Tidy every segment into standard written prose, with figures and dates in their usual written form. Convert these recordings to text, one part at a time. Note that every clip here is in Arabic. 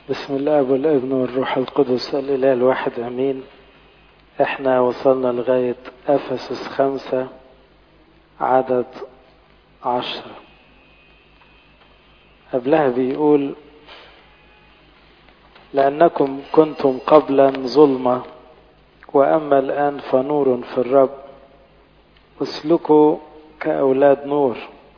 بسم الله والابن والروح القدس الإله الواحد أمين. احنا وصلنا لغاية أفسس 5 عدد 10. قبلها بيقول: لأنكم كنتم قبلا ظلمة وأما الآن فنور في الرب، اسلكوا كأولاد نور،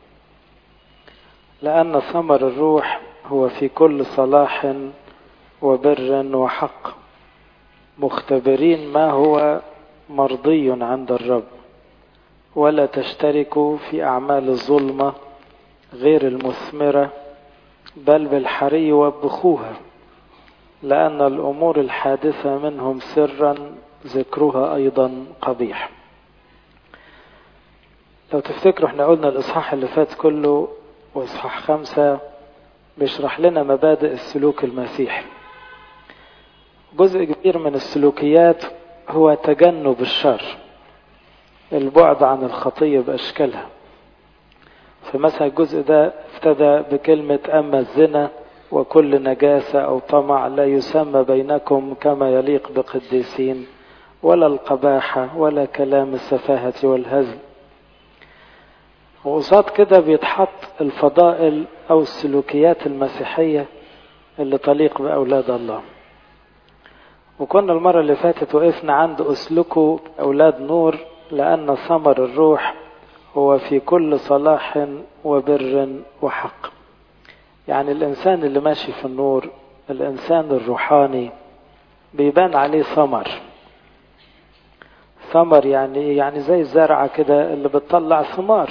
لأن ثمر الروح هو في كل صلاح وبر وحق، مختبرين ما هو مرضي عند الرب، ولا تشتركوا في أعمال الظلمة غير المثمرة، بل بالحري وبخوها، لأن الأمور الحادثة منهم سرا ذكرها أيضا قبيح. لو تفتكروا احنا قلنا الإصحاح اللي فات كله وإصحاح 5 بيشرح لنا مبادئ السلوك المسيحي. جزء كبير من السلوكيات هو تجنب الشر، البعد عن الخطية بأشكالها. فمثلا الجزء ده ابتدى بكلمة: أما الزنا وكل نجاسة أو طمع لا يسمى بينكم كما يليق بقديسين، ولا القباحة ولا كلام السفاهة والهزل. وقصاد كده بيتحط الفضائل أو السلوكيات المسيحية اللي تليق بأولاد الله. وكنا المرة اللي فاتت وقفنا عند اسلكوا أولاد نور، لأن ثمر الروح هو في كل صلاح وبر وحق. يعني الإنسان اللي ماشي في النور، الإنسان الروحاني، بيبان عليه ثمر يعني زي الزرعة كده اللي بتطلع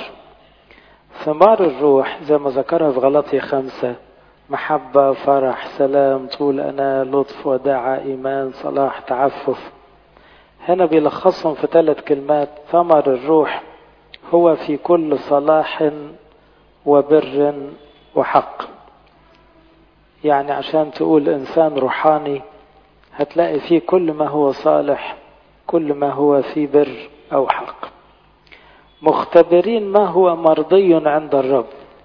ثمار الروح زي ما ذكرها في غلاطية 5: محبة، فرح، سلام، طول أناة، لطف، وداعة، إيمان، صلاح، تعفف. هنا بيلخصهم في 3 كلمات: ثمر الروح هو في كل صلاح وبر وحق. يعني عشان تقول إنسان روحاني هتلاقي فيه كل ما هو صالح، كل ما هو فيه بر أو حق. مختبرين ما هو مرضي عند الرب.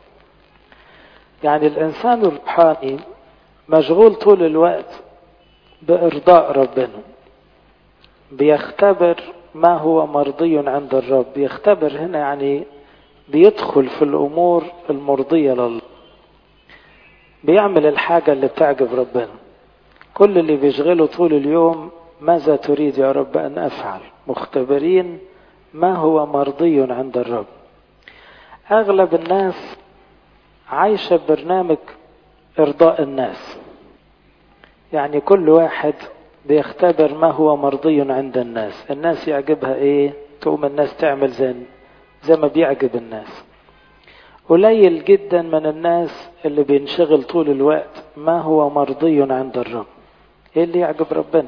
يعني الإنسان الروحاني مشغول طول الوقت بإرضاء ربنا، بيختبر ما هو مرضي عند الرب. بيختبر هنا يعني بيدخل في الأمور المرضية لله، بيعمل الحاجة اللي بتعجب ربنا. كل اللي بيشغله طول اليوم: ماذا تريد يا رب أن أفعل؟ مختبرين ما هو مرضي عند الرب. أغلب الناس عايشة برنامج إرضاء الناس، يعني كل واحد بيختبر ما هو مرضي عند الناس. الناس يعجبها إيه تقوم الناس تعمل زي ما بيعجب الناس. قليل جدا من الناس اللي بينشغل طول الوقت ما هو مرضي عند الرب، إيه اللي يعجب ربنا.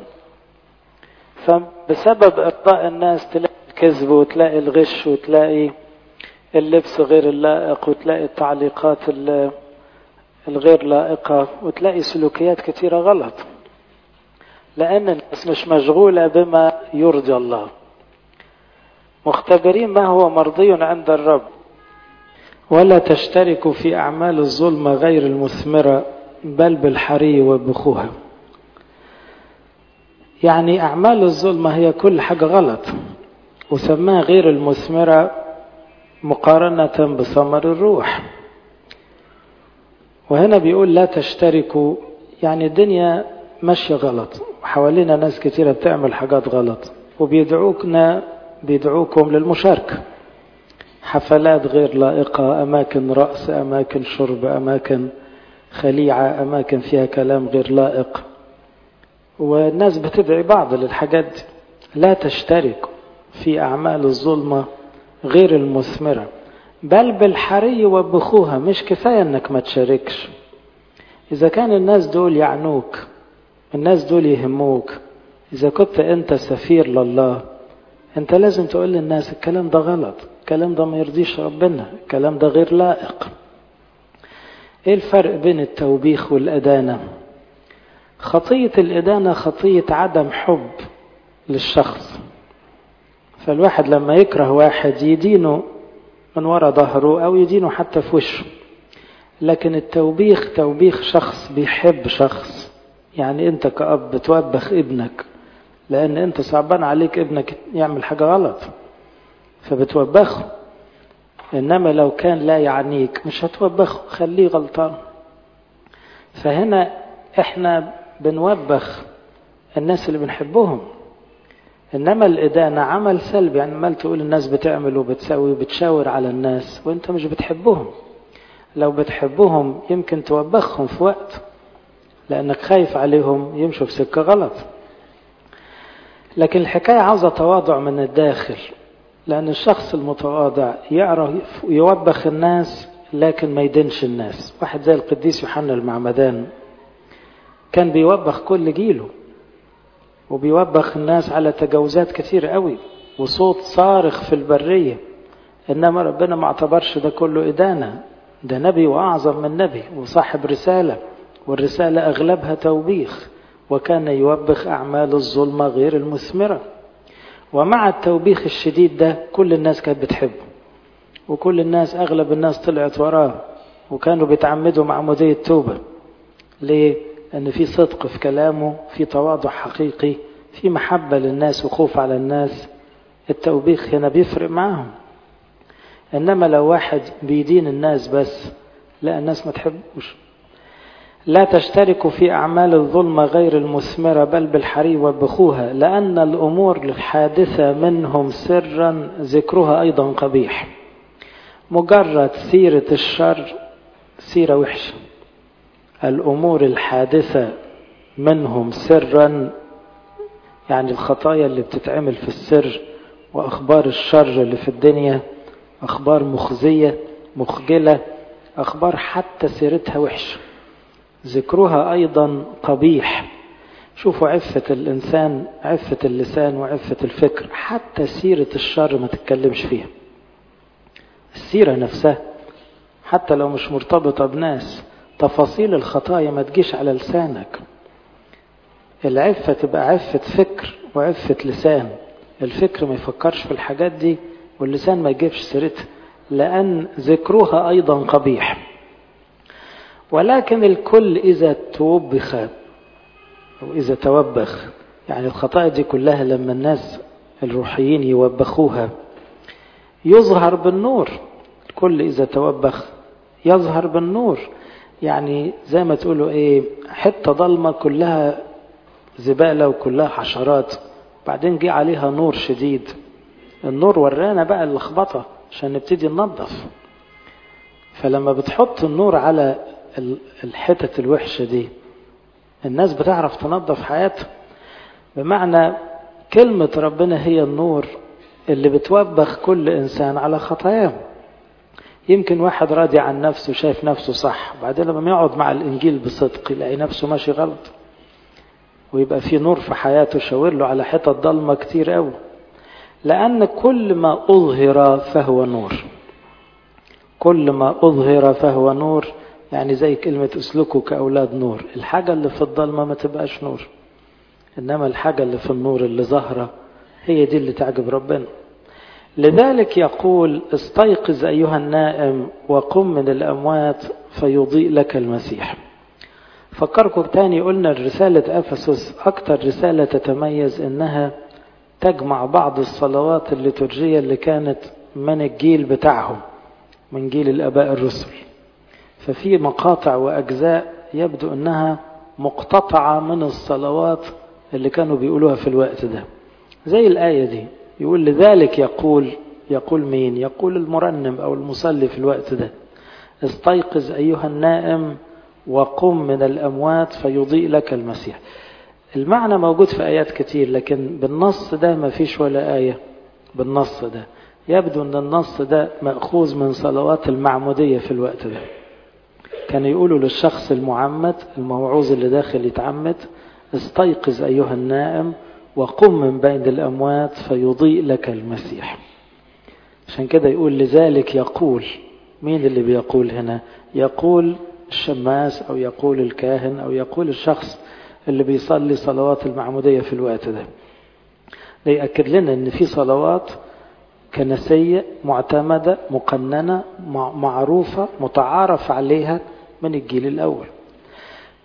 فبسبب إرضاء الناس تلاقي الكذب، وتلاقي الغش، وتلاقي اللبس غير اللائق، وتلاقي التعليقات الغير لائقة، وتلاقي سلوكيات كثيرة غلط، لأن الناس مش مشغولة بما يرضي الله. مختبرين ما هو مرضي عند الرب، ولا تشتركوا في أعمال الظلمة غير المثمرة، بل بالحري وبخوها. يعني أعمال الظلمة هي كل حاجة غلط، وسماها غير المثمرة مقارنة بثمر الروح. وهنا بيقول لا تشتركوا، يعني الدنيا ماشية غلط، وحوالينا ناس كتيرة بتعمل حاجات غلط، بيدعوكم للمشاركة. حفلات غير لائقة، أماكن رقص، أماكن شرب، أماكن خليعة، أماكن فيها كلام غير لائق، والناس بتدعي بعض للحاجات دي. لا تشتركوا في أعمال الظلمة غير المثمرة، بل بالحري وبخوها. مش كفاية انك ما تشاركش. اذا كان الناس دول يعنوك، الناس دول يهموك، اذا كنت انت سفير لله، انت لازم تقول للناس الكلام ده غلط، الكلام ده ما يرضيش ربنا، الكلام ده غير لائق. ايه الفرق بين التوبيخ والأدانة؟ خطية الإدانة خطية عدم حب للشخص، فالواحد لما يكره واحد يدينه من وراء ظهره أو يدينه حتى في وشه. لكن التوبيخ توبيخ شخص بيحب شخص يعني انت كأب بتوبخ ابنك لان انت صعبان عليك ابنك يعمل حاجة غلط فبتوبخه، انما لو كان لا يعنيك مش هتوبخه، خليه غلطان. فهنا احنا بنوبخ الناس اللي بنحبهم، انما الادانة عمل سلبي، يعني ما تقول الناس بتعمل وبتسوي وبتشاور على الناس وانت مش بتحبهم. لو بتحبهم يمكن توبخهم في وقت لانك خايف عليهم يمشوا في سكة غلط. لكن الحكاية عاوزة تواضع من الداخل، لان الشخص المتواضع يعرف يوبخ الناس لكن ما يدينش الناس. واحد زي القديس يوحنا المعمدان كان بيوبخ كل جيله وبيوبخ الناس على تجاوزات كتير قوي وصوت صارخ في البرية، انما ربنا ما اعتبرش ده كله إدانة. ده نبي وأعظم من نبي وصاحب رسالة، والرسالة أغلبها توبيخ، وكان يوبخ أعمال الظلمة غير المثمرة. ومع التوبيخ الشديد ده كل الناس كانت بتحبه، وكل الناس أغلب الناس طلعت وراه، وكانوا بيتعمدوا معمودية توبة. ليه؟ أن في صدق في كلامه، في تواضع حقيقي، في محبة للناس وخوف على الناس. التوبيخ هنا بيفرق معهم. إنما لو واحد بيدين الناس بس، لا، الناس ما تحبوش. لا تشتركوا في أعمال الظلمة غير المثمرة بل بالحري وبخوها، لأن الأمور الحادثة منهم سرا ذكرها أيضا قبيح. مجرد سيرة الشر سيرة وحشة. الأمور الحادثة منهم سرا يعني الخطايا اللي بتتعمل في السر وأخبار الشر اللي في الدنيا، أخبار مخزية مخجلة، أخبار حتى سيرتها وحشة، ذكرها أيضا قبيح. شوفوا عفة الإنسان، عفة اللسان وعفة الفكر، حتى سيرة الشر ما تتكلمش فيها. السيرة نفسها حتى لو مش مرتبطة بناس، تفاصيل الخطايا ما تجيش على لسانك. العفة تبقى عفة فكر وعفة لسان. الفكر ما يفكرش في الحاجات دي، واللسان ما يجيبش سيرتها، لأن ذكرها أيضا قبيح. ولكن الكل إذا توبخ أو إذا توبخ، يعني الخطايا دي كلها لما الناس الروحيين يوبخوها يظهر بالنور. الكل إذا توبخ يظهر بالنور، يعني زي ما تقولوا إيه، حتة ضلمة كلها زبالة وكلها حشرات، بعدين جه عليها نور شديد. النور ورانا بقى اللخبطة عشان نبتدي ننظف. فلما بتحط النور على الحتة الوحشة دي الناس بتعرف تنظف حياتها. بمعنى كلمة ربنا هي النور اللي بتوبخ كل إنسان على خطاياه. يمكن واحد راضي عن نفسه شايف نفسه صح، بعدين لما يقعد مع الإنجيل بصدق يلاقي نفسه ماشي غلط، ويبقى في نور في حياته شاور له على حتة ضلمة كتير قوي. لأن كل ما أظهر فهو نور. كل ما أظهر فهو نور، يعني زي كلمة اسلكوا كأولاد نور. الحاجة اللي في الضلمة ما تبقاش نور، إنما الحاجة اللي في النور اللي ظاهرة هي دي اللي تعجب ربنا. لذلك يقول استيقظ أيها النائم وقم من الأموات فيضيء لك المسيح. فكركم تاني، قلنا الرسالة أفسس أكتر رسالة تتميز إنها تجمع بعض الصلوات الليتورجية اللي كانت من الجيل بتاعهم، من جيل الآباء الرسل. ففي مقاطع وأجزاء يبدو أنها مقتطعة من الصلوات اللي كانوا بيقولوها في الوقت ده. زي الآية دي يقول لذلك يقول مين؟ يقول المرنم أو المصلي في الوقت ده استيقظ أيها النائم وقم من الأموات فيضيء لك المسيح. المعنى موجود في آيات كتير، لكن بالنص ده ما فيش ولا آية بالنص ده. يبدو أن النص ده مأخوذ من صلوات المعمودية في الوقت ده. كان يقولوا للشخص المعمد الموعوظ اللي داخل يتعمد استيقظ أيها النائم وقم من بين الأموات فيضيء لك المسيح. عشان كده يقول لذلك يقول. مين اللي بيقول هنا؟ يقول الشماس أو يقول الكاهن أو يقول الشخص اللي بيصلي صلوات المعمودية في الوقت ده. ده يأكد لنا أن في صلوات كنسية معتمدة مقننة معروفة متعارف عليها من الجيل الأول.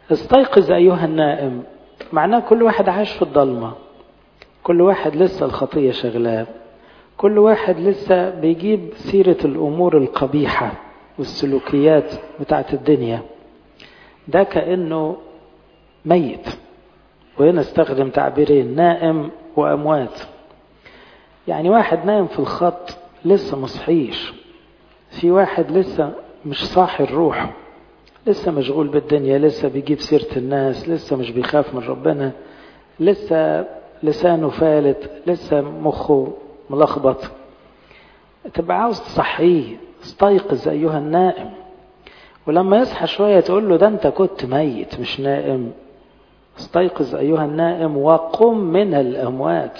استيقظ أيها النائم معناه كل واحد عايش في الضلمة، كل واحد لسه الخطية شغلاه، كل واحد لسه بيجيب سيرة الأمور القبيحة والسلوكيات بتاعت الدنيا، ده كأنه ميت. وهنا استخدم تعبيرين، نائم وأموات. يعني واحد نايم في الخط لسه مصحيش، في واحد لسه مش صاحي الروح، لسه مشغول بالدنيا، لسه بيجيب سيرة الناس، لسه مش بيخاف من ربنا، لسه لسانه فالت، لسه مخه ملخبط. تبقى عاوز تصحيه، استيقظ أيها النائم. ولما يصحى شوية تقول له ده أنت كنت ميت مش نائم. استيقظ أيها النائم وقم من الأموات.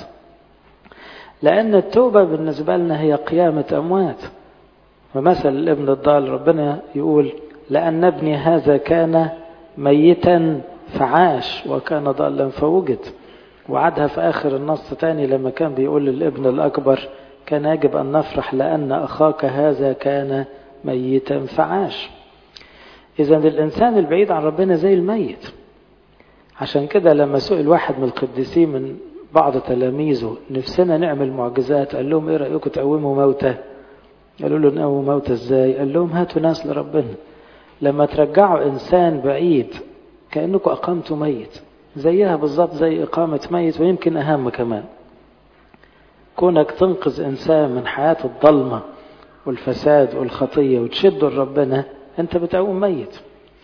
لأن التوبة بالنسبة لنا هي قيامة أموات. ومثل الابن الضال ربنا يقول لأن ابني هذا كان ميتا فعاش وكان ضالا فوجد. وعدها في آخر النص تاني لما كان بيقول للابن الأكبر كان يجب أن نفرح لأن أخاك هذا كان ميتا فعاش. إذا الإنسان البعيد عن ربنا زي الميت. عشان كده لما سئل واحد من القديسين من بعض تلاميذه نفسنا نعمل معجزات، قال لهم ايه رأيكم تقوموا موتى؟ قالوا له نقوم موتى ازاي؟ قال لهم هاتوا ناس لربنا. لما ترجعوا إنسان بعيد كأنكم أقامتوا ميت، زيها بالضبط زي إقامة ميت، ويمكن أهم كمان. كونك تنقذ إنسان من حياة الظلمة والفساد والخطية وتشده لربنا، أنت بتقوم ميت.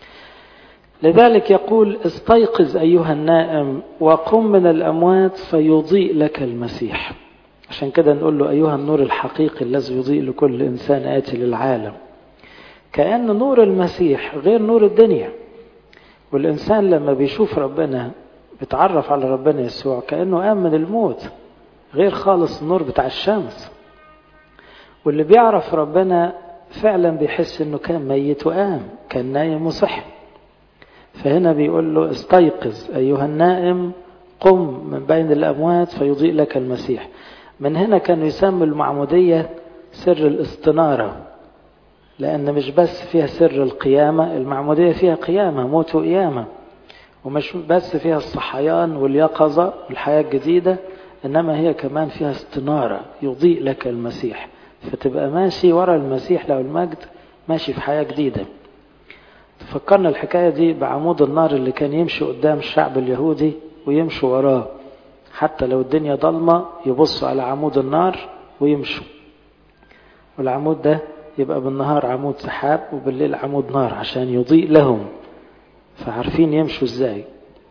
لذلك يقول استيقظ أيها النائم وقم من الأموات فيضيء لك المسيح. عشان كده نقول له أيها النور الحقيقي الذي يضيء لكل إنسان آتي للعالم. كأن نور المسيح غير نور الدنيا. والإنسان لما بيشوف ربنا بيتعرف على ربنا يسوع كأنه قام من الموت، غير خالص النور بتاع الشمس. واللي بيعرف ربنا فعلا بيحس انه كان ميت وقام، كان نايم وصحي. فهنا بيقول له استيقظ أيها النائم قم من بين الأموات فيضيء لك المسيح. من هنا كانوا يسموا المعمودية سر الاستنارة، لأن مش بس فيها سر القيامة، المعمودية فيها قيامة، موت وقيامة، ومش بس فيها الصحيان واليقظة والحياة الجديدة، إنما هي كمان فيها استنارة، يضيء لك المسيح، فتبقى ماشي ورا المسيح له المجد، ماشي في حياة جديدة. تفكرنا الحكاية دي بعمود النار اللي كان يمشي قدام الشعب اليهودي ويمشوا وراه، حتى لو الدنيا ضلمة يبصوا على عمود النار ويمشوا. والعمود ده يبقى بالنهار عمود سحاب وبالليل عمود نار عشان يضيء لهم، فعارفين يمشوا ازاي.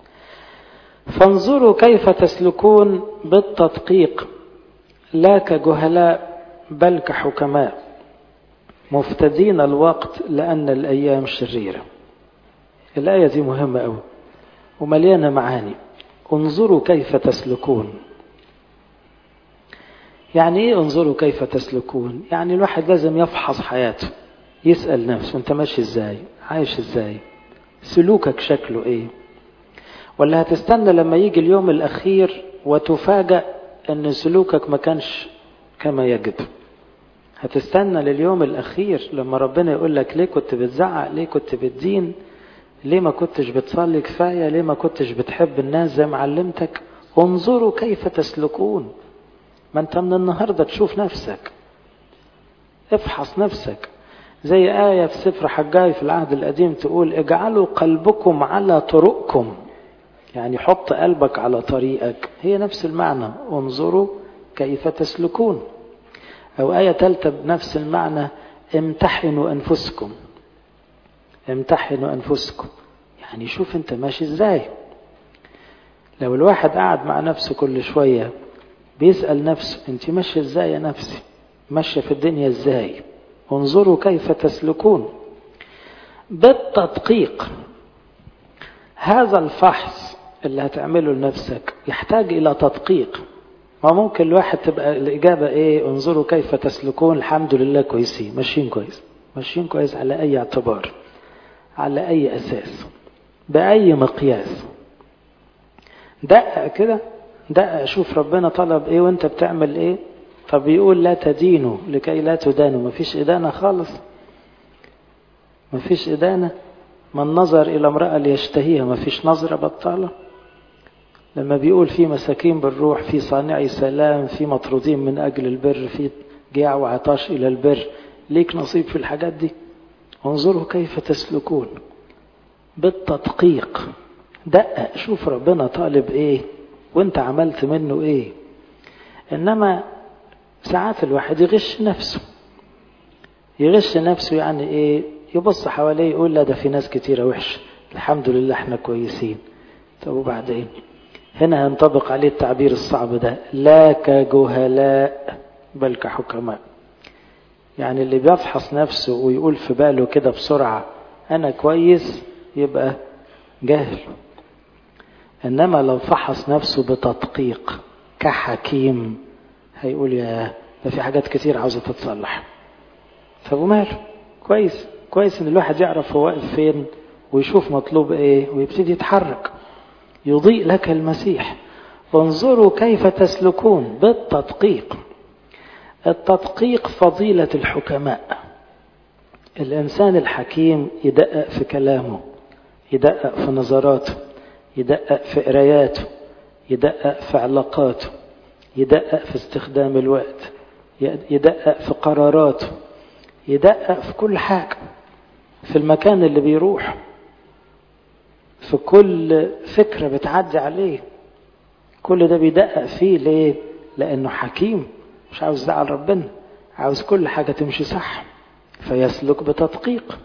فانظروا كيف تسلكون بالتدقيق لا كجهلاء بل كحكماء مفتدين الوقت لأن الأيام شريرة. الآية دي مهمة أوي ومليانة معاني. انظروا كيف تسلكون. يعني ايه انظروا كيف تسلكون؟ يعني الواحد لازم يفحص حياته، يسأل نفسه انت ماشي ازاي، عايش ازاي، سلوكك شكله ايه؟ ولا هتستنى لما يجي اليوم الأخير وتفاجأ ان سلوكك ما كانش كما يجب؟ هتستنى لليوم الأخير لما ربنا يقول لك ليه كنت بتزعق، ليه كنت بتدين، ليه ما كنتش بتصلي كفاية، ليه ما كنتش بتحب الناس زي ما علمتك؟ انظروا كيف تسلكون. ما انت من النهاردة تشوف نفسك، افحص نفسك. زي آية في سفر حجاي في العهد القديم تقول اجعلوا قلبكم على طرقكم، يعني حط قلبك على طريقك، هي نفس المعنى، انظروا كيف تسلكون. أو آية ثالثة بنفس المعنى امتحنوا أنفسكم. امتحنوا أنفسكم يعني شوف انت ماشي ازاي. لو الواحد قاعد مع نفسه كل شوية بيسأل نفسه انت ماشي ازاي يا نفسي، ماشية في الدنيا ازاي؟ انظروا كيف تسلكون بالتدقيق. هذا الفحص اللي هتعمله لنفسك يحتاج إلى تدقيق. ما ممكن الواحد تبقى الإجابة إيه؟ انظروا كيف تسلكون، الحمد لله كويسين، ماشيين كويس. ماشيين كويس على أي اعتبار؟ على أي أساس؟ بأي مقياس؟ دقق كده، دقق شوف ربنا طلب إيه وإنت بتعمل إيه. طب يقول لا تدينوا لكي لا تدانوا، مفيش إدانة خالص، مفيش إدانة. من نظر إلى امرأة ليشتهيها، ما فيش نظرة بطالة. لما بيقول في مساكين بالروح، في صانعي سلام، في مطرودين من أجل البر، في جياع وعطاش إلى البر، ليك نصيب في الحاجات دي. انظروا كيف تسلكون بالتدقيق. دقق، شوف ربنا طالب ايه وانت عملت منه ايه. انما ساعات الواحد يغش نفسه. يغش نفسه يعني ايه؟ يبص حواليه يقول لا ده في ناس كتيرة وحش، الحمد لله احنا كويسين. طب وبعدين؟ هنا هينطبق عليه التعبير الصعب ده، لا كجهلاء بل كحكماء. يعني اللي بيفحص نفسه ويقول في باله كده بسرعة أنا كويس يبقى جاهل. إنما لو فحص نفسه بتدقيق كحكيم هيقول يا ده في حاجات كتير عاوزة تتصلح. طب وماله؟ كويس إن الواحد يعرف هو واقف فين ويشوف مطلوب إيه ويبتدي يتحرك. يضيء لك المسيح. انظروا كيف تسلكون بالتدقيق. التدقيق فضيلة الحكماء. الإنسان الحكيم يدقق في كلامه، يدقق في نظراته، يدقق في قراياته، يدقق في علاقاته، يدقق في استخدام الوقت، يدقق في قراراته، يدقق في كل حاجة، في المكان اللي بيروح، في كل فكرة بتعدي عليه. كل ده بيدقق فيه. ليه؟ لأنه حكيم، مش عاوز يزعل ربنا، عاوز كل حاجة تمشي صح، فيسلك بتدقيق.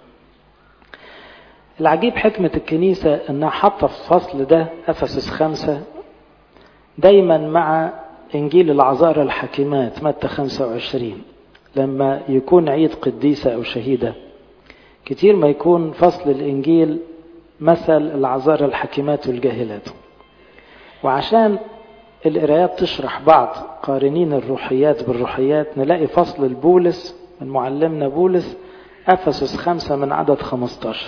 العجيب حكمة الكنيسة انها حاطة في الفصل ده أفسس 5 دايما مع انجيل العذارى الحكيمات متى 25. لما يكون عيد قديسة او شهيدة كتير ما يكون فصل الانجيل مثل العذارى الحكيمات والجاهلات. وعشان القرايات تشرح بعض قارنين الروحيات بالروحيات نلاقي فصل البولس من معلمنا بولس أفسس 5 من عدد 15.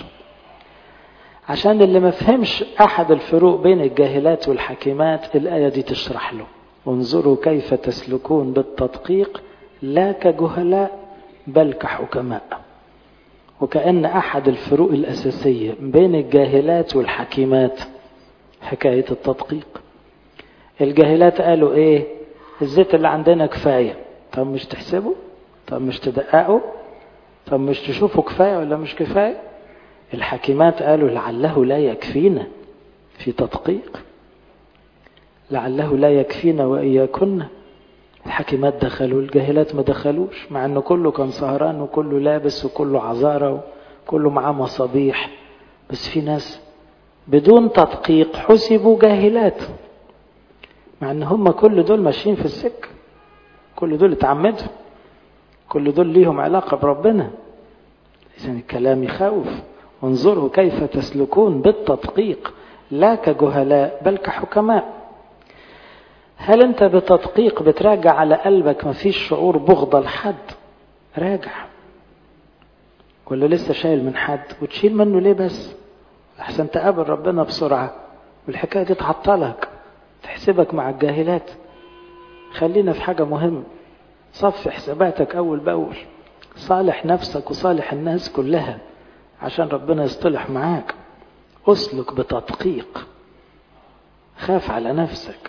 عشان اللي ما فهمش أحد الفروق بين الجاهلات والحكيمات الآية دي تشرح له. انظروا كيف تسلكون بالتدقيق لا كجهلاء بل كحكماء. وكأن أحد الفروق الأساسية بين الجاهلات والحكيمات حكاية التدقيق. الجاهلات قالوا ايه؟ الزيت اللي عندنا كفاية. طب مش تحسبوا؟ طب مش تدققوا؟ طب مش تشوفوا كفاية ولا مش كفاية؟ الحكيمات قالوا لعله لا يكفينا في تدقيق، لعله لا يكفينا وإياكن. الحكيمات دخلوا، الجاهلات ما دخلوش، مع انه كله كان سهران وكله لابس وكله عذارى وكله معاه مصابيح، بس في ناس بدون تدقيق حسبوا جاهلات، مع ان هم كل دول ماشيين في السكة، كل دول اتعمدوا، كل دول ليهم علاقة بربنا. إذن الكلام يخوف. انظروا كيف تسلكون بالتدقيق لا كجهلاء بل كحكماء. هل انت بتدقيق بتراجع على قلبك ما فيش شعور بغضة لحد؟ راجع. ولا لسه شايل من حد وتشيل منه ليه بس؟ احسن تقابل ربنا بسرعة والحكاية دي تعطلك تحسبك مع الجاهلات. خلينا في حاجة مهمة، صف حساباتك أول بأول، صالح نفسك وصالح الناس كلها عشان ربنا يصطلح معاك. أسلك بتدقيق، خاف على نفسك.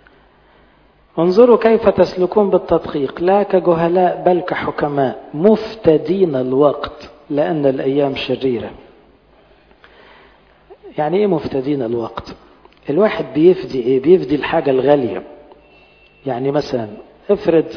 انظروا كيف تسلكون بالتدقيق لا كجهلاء بل كحكماء مفتدين الوقت لأن الأيام شريرة. يعني إيه مفتدين الوقت؟ الواحد بيفدي إيه؟ بيفدي الحاجة الغالية. يعني مثلا افرض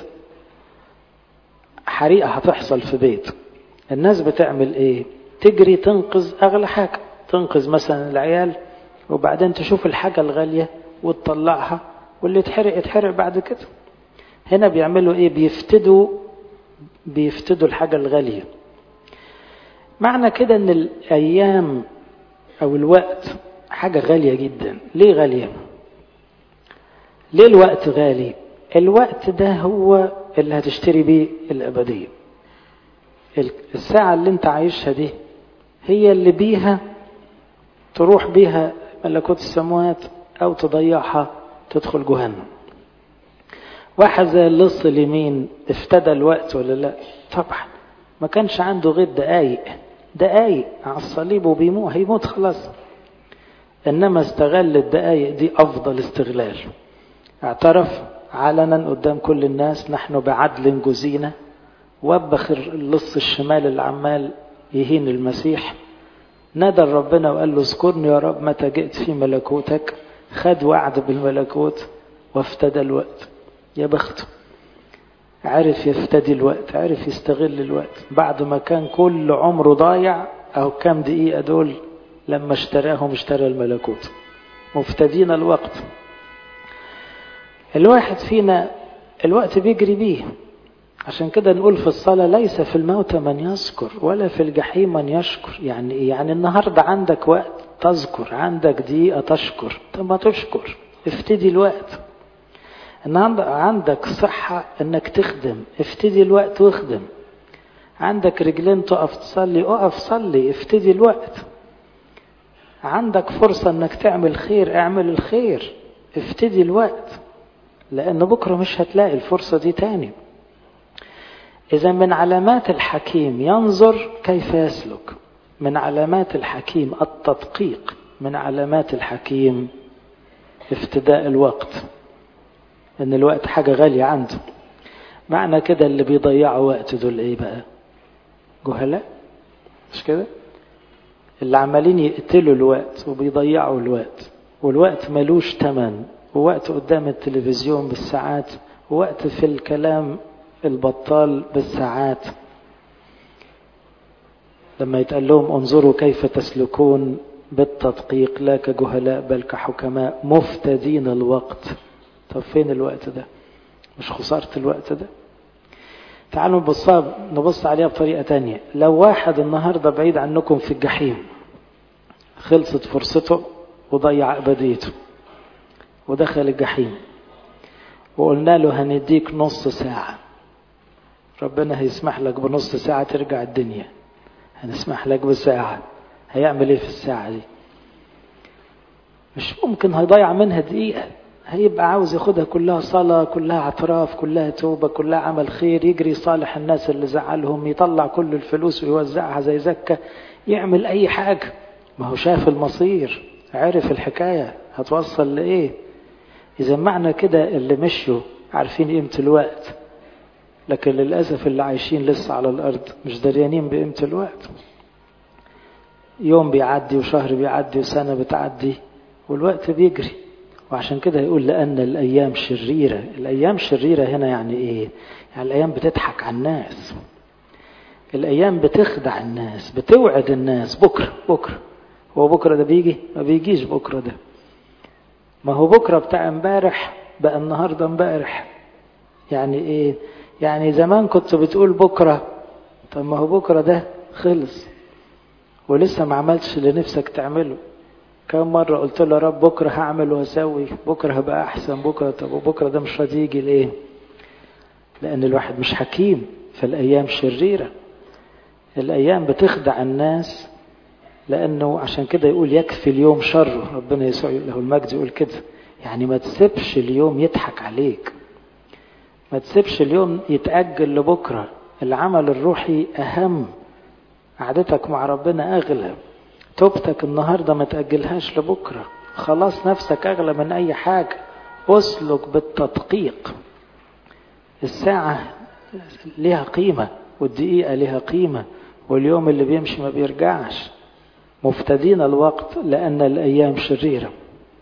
حريقة هتحصل في بيت، الناس بتعمل إيه؟ تجري تنقذ أغلى حاجة، تنقذ مثلا العيال وبعدين تشوف الحاجة الغالية وتطلعها واللي يتحرق بعد كده. هنا بيعملوا إيه؟ بيفتدوا الحاجة الغالية. معنى كده ان الأيام أو الوقت حاجة غالية جدا. ليه غالية؟ ليه الوقت غالي؟ الوقت ده هو اللي هتشتري بيه الأبدية. الساعة اللي انت عايشها دي هي اللي بيها تروح بيها ملكوت السماوات أو تضيعها تدخل جهنم. واحد زي اللص اليمين افتدى الوقت ولا لا؟ طبعا ما كانش عنده غير دقايق دقايق على الصليب وبيموت، هيموت خلاص. إنما استغل الدقايق دي أفضل استغلال. اعترف علنا قدام كل الناس: نحن بعدل جزينا. وبخ اللص الشمال اللي عمال يهين المسيح، نادى ربنا وقال له: اذكرني يا رب متى جئت في ملكوتك. خد وعد بالملكوت وافتدى الوقت. يا بخته، عرف يفتدي الوقت، عرف يستغل الوقت بعد ما كان كل عمره ضايع. أو كام دقيقة دول لما اشتراهم اشترى الملكوت. مفتدين الوقت. الواحد فينا الوقت بيجري بيه، عشان كده نقول في الصلاة: ليس في الموت من يذكر ولا في الجحيم من يشكر. يعني ايه؟ يعني النهاردة عندك وقت تذكر، عندك دقيقة تشكر. طب ما تشكر، افتدي الوقت. النهاردة عندك صحة انك تخدم، افتدي الوقت واخدم. عندك رجلين تقف تصلي، اقف صلي، افتدي الوقت. عندك فرصة انك تعمل خير، اعمل الخير، افتدي الوقت، لان بكرة مش هتلاقي الفرصة دي تاني. إذا من علامات الحكيم ينظر كيف يسلك. من علامات الحكيم التدقيق. من علامات الحكيم افتداء الوقت، إن الوقت حاجة غالية عنده. معنى كده اللي بيضيعوا وقت دول إيه بقى؟ جهلاء، مش كده؟ اللي عمالين يقتلوا الوقت وبيضيعوا الوقت، والوقت ملوش تمن، ووقت قدام التلفزيون بالساعات، ووقت في الكلام البطال بالساعات. لما يتقال لهم: انظروا كيف تسلكون بالتدقيق لا كجهلاء بل كحكماء مفتدين الوقت. طب فين الوقت ده؟ مش خسارة الوقت ده؟ تعالوا نبص عليها بطريقة تانية. لو واحد النهاردة بعيد عنكم في الجحيم، خلصت فرصته وضيع أبديته ودخل الجحيم، وقلنا له: هنديك نص ساعة، ربنا هيسمح لك بنص ساعة ترجع الدنيا، هنسمح لك بساعة. هيعمل ايه في الساعة دي؟ مش ممكن هيضيع منها دقيقة. هيبقى عاوز ياخدها كلها صلاة، كلها اعتراف، كلها توبة، كلها عمل خير، يجري صالح الناس اللي زعلهم، يطلع كل الفلوس ويوزعها زي زكاة، يعمل اي حاجة. ما هو شاف المصير، عرف الحكاية هتوصل لايه. اذا معنى كده اللي مشوا عارفين قيمة الوقت، لكن للأسف اللي عايشين لسه على الأرض مش دريانين بقيمة الوقت. يوم بيعدي وشهر بيعدي وسنة بتعدي والوقت بيجري. وعشان كده يقول: لأن الأيام شريرة. الأيام شريرة هنا يعني إيه؟ يعني الأيام بتضحك على الناس، الأيام بتخدع الناس، بتوعد الناس بكرة بكرة. هو بكرة ده بيجي؟ ما بيجيش بكرة ده. ما هو بكرة بتاع امبارح بقى النهاردة امبارح. يعني إيه؟ يعني زمان كنت بتقول بكرة، طب ما هو بكرة ده خلص ولسه ما عملتش اللي نفسك تعمله. كم مرة قلت له: يا رب بكرة هعمل وهسوي، بكرة هبقى أحسن، بكرة. طب وبكرة ده مش راضي يجي ليه؟ لأن الواحد مش حكيم. فالأيام شريرة، الأيام بتخدع الناس. لأنه عشان كده يقول: يكفي اليوم شره. ربنا يسوع له المجد يقول كده. يعني ما تسيبش اليوم يضحك عليك، ما تسيبش اليوم يتأجل لبكرة. العمل الروحي أهم، قعدتك مع ربنا أغلى، توبتك النهاردة ما تأجلهاش لبكرة. خلاص نفسك أغلى من أي حاجة. أسلك بالتدقيق. الساعة لها قيمة، والدقيقة لها قيمة، واليوم اللي بيمشي ما بيرجعش. مفتدين الوقت لأن الأيام شريرة.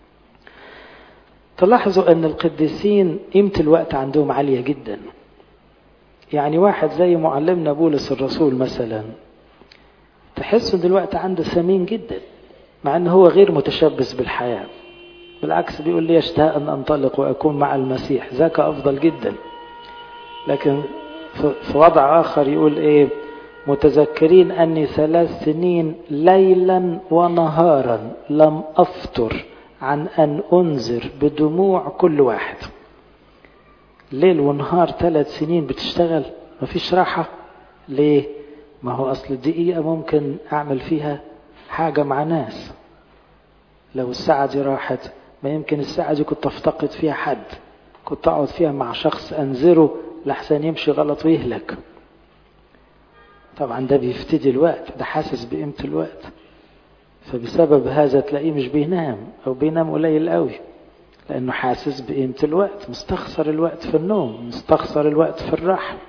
تلاحظوا أن القديسين قيمة الوقت عندهم عالية جدا. يعني واحد زي معلمنا بولس الرسول مثلا، تحس أن الوقت عنده ثمين جدا، مع أنه هو غير متشبث بالحياة. بالعكس بيقول: لي يشتاء أن أنطلق وأكون مع المسيح، ذاك أفضل جدا. لكن في وضع آخر يقول إيه؟ متذكرين أني 3 سنين ليلا ونهارا لم أفتر عن أن أنذر بدموع كل واحد. ليل ونهار 3 سنين بتشتغل، مفيش راحة. ليه؟ ما هو أصل الدقيقة ممكن أعمل فيها حاجة مع ناس. لو الساعة دي راحت، ما يمكن الساعة دي كنت أفتقد فيها حد، كنت أقعد فيها مع شخص أنذره لحسن يمشي غلط ويهلك. طبعا ده بيفتدي الوقت، ده حاسس بقيمة الوقت، فبسبب هذا تلاقيه مش بينام أو بينام قليل قوي، لأنه حاسس بقيمة الوقت، مستخسر الوقت في النوم، مستخسر الوقت في الراحة.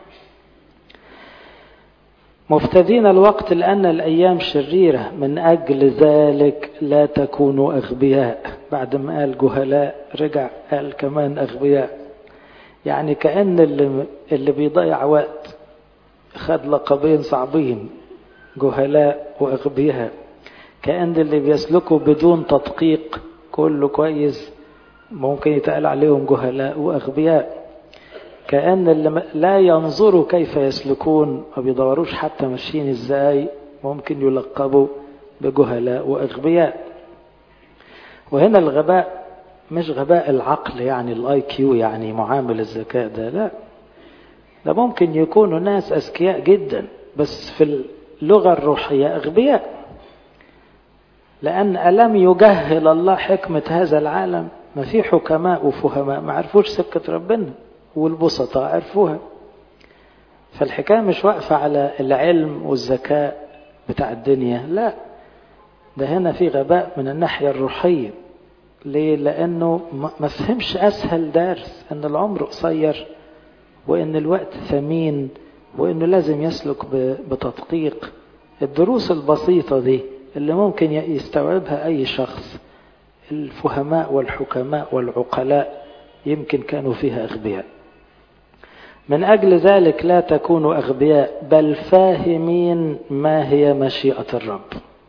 مفتدين الوقت لأن الأيام شريرة، من أجل ذلك لا تكونوا أغبياء. بعد ما قال جهلاء رجع قال كمان أغبياء، يعني كأن اللي بيضيع وقت خد لقبين صعبين، جهلاء وأغبياء. كأن اللي بيسلكوا بدون تدقيق كله كويس ممكن يتقال عليهم جهلاء وأغبياء. كأن اللي لا ينظروا كيف يسلكون، ما بيدوروش حتى ماشيين ازاي، ممكن يلقبوا بجهلاء وأغبياء. وهنا الغباء مش غباء العقل، يعني الاي كيو، يعني معامل الذكاء ده، لا، ده ممكن يكونوا ناس أذكياء جدا بس في اللغة الروحية أغبياء، لأن ألم يجهل الله حكمة هذا العالم؟ ما في حكماء وفهماء ما عرفوش سكة ربنا، والبسطاء عرفوها. فالحكاية مش واقفة على العلم والذكاء بتاع الدنيا، لا، ده هنا في غباء من الناحية الروحية. ليه؟ لأنه ما فهمش أسهل درس، أن العمر قصير، وأن الوقت ثمين، وأنه لازم يسلك بتدقيق. الدروس البسيطة دي اللي ممكن يستوعبها أي شخص، الفهماء والحكماء والعقلاء يمكن كانوا فيها أغبياء. من أجل ذلك لا تكونوا أغبياء بل فاهمين ما هي مشيئة الرب.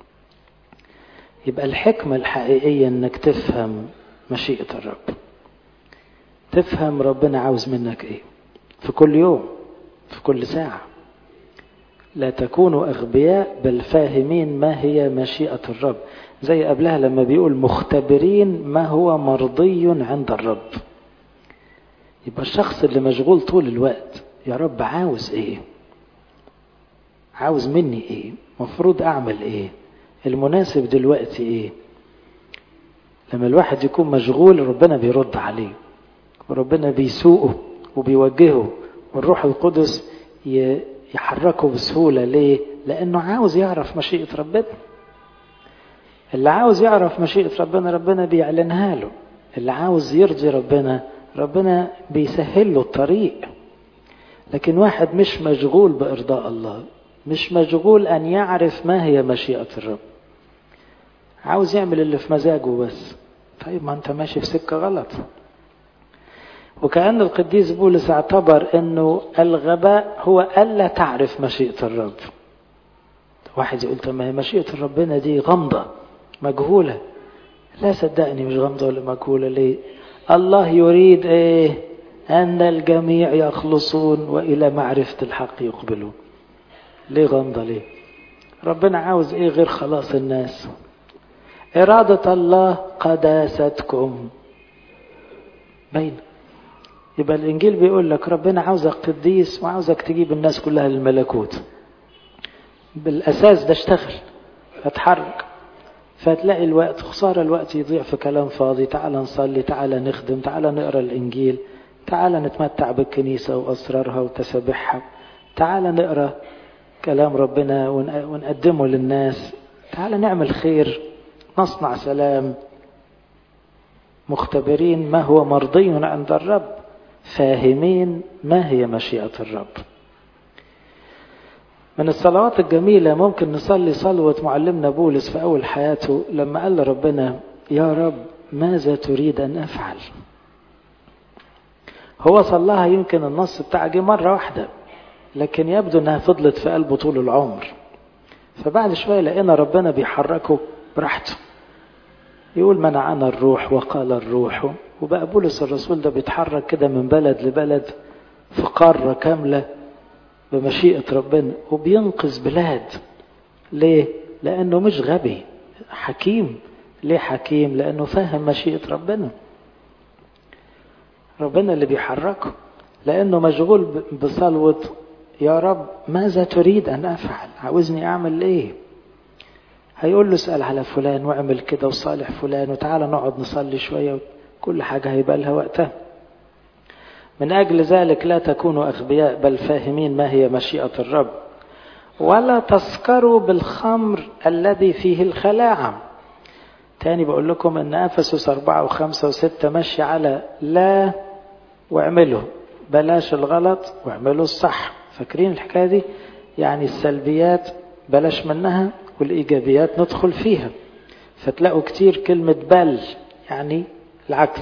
يبقى الحكمة الحقيقية أنك تفهم مشيئة الرب، تفهم ربنا عاوز منك إيه في كل يوم، في كل ساعة. لا تكونوا أغبياء بل فاهمين ما هي مشيئة الرب، زي قبلها لما بيقول مختبرين ما هو مرضي عند الرب. يبقى الشخص اللي مشغول طول الوقت، يا رب عاوز ايه، عاوز مني ايه، مفروض اعمل ايه، المناسب دلوقتي ايه. لما الواحد يكون مشغول ربنا بيرد عليه، وربنا بيسوقه وبيوجهه، والروح القدس يحركه بسهولة. ليه؟ لأنه عاوز يعرف مشيئة ربنا. اللي عاوز يعرف مشيئة ربنا ربنا بيعلنها له، اللي عاوز يرضي ربنا ربنا بيسهل له الطريق. لكن واحد مش مشغول بإرضاء الله، مش مشغول أن يعرف ما هي مشيئة الرب، عاوز يعمل اللي في مزاجه بس، طيب ما أنت ماشي في سكة غلط. وكأن القديس بولس اعتبر أنه الغباء هو ألا تعرف مشيئة الرب. واحد يقول طب ما هي مشيئة ربنا دي غامضة مجهولة. لا صدقني مش غامضة ولا مجهولة. ليه؟ الله يريد ايه؟ أن الجميع يخلصون وإلى معرفة الحق يقبلون. ليه غامضة؟ ليه؟ ربنا عاوز ايه غير خلاص الناس؟ إرادة الله قداستكم باين. يبقى الإنجيل بيقول لك ربنا عاوزك قديس وعاوزك تجيب الناس كلها للملكوت. بالأساس ده اشتغل، اتحرك، فتلاقي الوقت خسارة، الوقت يضيع في كلام فاضي. تعال نصلي، تعال نخدم، تعال نقرأ الإنجيل، تعال نتمتع بالكنيسة وأسرارها وتسابيحها، تعال نقرأ كلام ربنا ونقدمه للناس، تعال نعمل خير، نصنع سلام. مختبرين ما هو مرضي عند الرب، فاهمين ما هي مشيئة الرب. من الصلوات الجميلة ممكن نصلي صلوة معلمنا بولس في أول حياته لما قال لربنا يا رب ماذا تريد أن أفعل. هو صلاها يمكن النص بتاعه جه مرة واحدة، لكن يبدو أنها فضلت في قلبه طول العمر. فبعد شوية لقينا ربنا بيحركه براحته، يقول منعنا الروح وقال الروح. وبقى بولس الرسول ده بيتحرك كده من بلد لبلد في قارة كاملة بمشيئة ربنا، وبينقذ بلاد. ليه؟ لأنه مش غبي، حكيم. ليه حكيم؟ لأنه فاهم مشيئة ربنا. ربنا اللي بيحركه، لأنه مشغول بصلوة يا رب ماذا تريد أن أفعل، عاوزني أعمل إيه. هيقول له اسأل على فلان واعمل كده وصالح فلان وتعالى نقعد نصلي شوية، كل حاجة هيبقى لها وقتها. من أجل ذلك لا تكونوا أغبياء بل فاهمين ما هي مشيئة الرب. ولا تسكروا بالخمر الذي فيه الخلاعة. تاني بقول لكم ان أفسس 4 و5 و6 ماشي على لا واعملوا، بلاش الغلط واعملوا الصح. فاكرين الحكاية دي؟ يعني السلبيات بلاش منها والإيجابيات ندخل فيها. فتلاقوا كتير كلمة بل، يعني العكس.